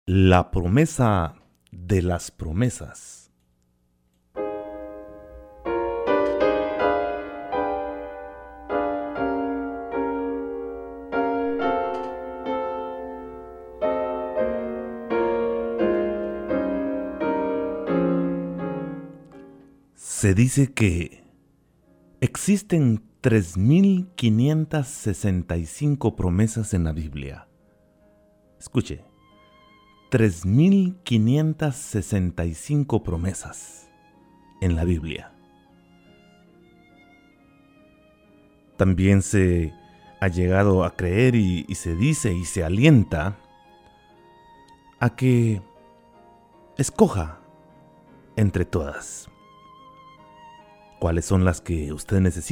La promesa de las promesas. Se dice que existen 3.565 promesas en la Biblia. Escuche, 3.565 promesas en la Biblia. También se ha llegado a creer y se dice y se alienta a que escoja entre todas cuáles son las que usted necesita